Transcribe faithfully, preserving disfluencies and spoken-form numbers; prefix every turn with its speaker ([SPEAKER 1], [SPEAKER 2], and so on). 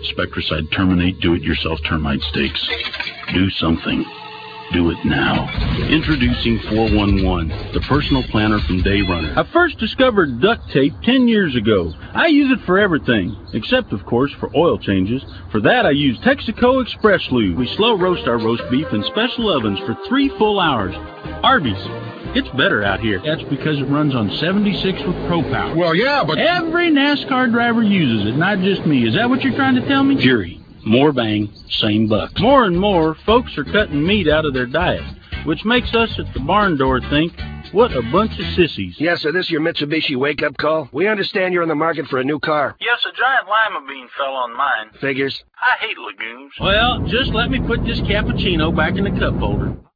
[SPEAKER 1] Spectracide Terminate Do-It-Yourself Termite Stakes. Do something. Do it now. Introducing four one one, the personal planner from Dayrunner. I first discovered duct tape ten years ago. I use it for everything, except, of course, for oil changes. For that, I use Texaco Express Lube. We slow roast our roast beef in special ovens for three full hours. Arby's. It's better out here. That's because it runs on seventy-six with Pro Power.
[SPEAKER 2] Well, yeah, but...
[SPEAKER 1] Every NASCAR driver uses it, not just me. Is that what you're trying to tell me? Fury. More bang, same bucks. More and more, folks are cutting meat out of their diet, which makes us at the barn door think, what a bunch of sissies.
[SPEAKER 3] Yes, sir, this your Mitsubishi wake-up call? We understand you're in the market for a new car.
[SPEAKER 1] Yes, a giant lima bean fell on mine.
[SPEAKER 3] Figures.
[SPEAKER 1] I hate legumes. Well, just let me put this cappuccino back in the cup holder.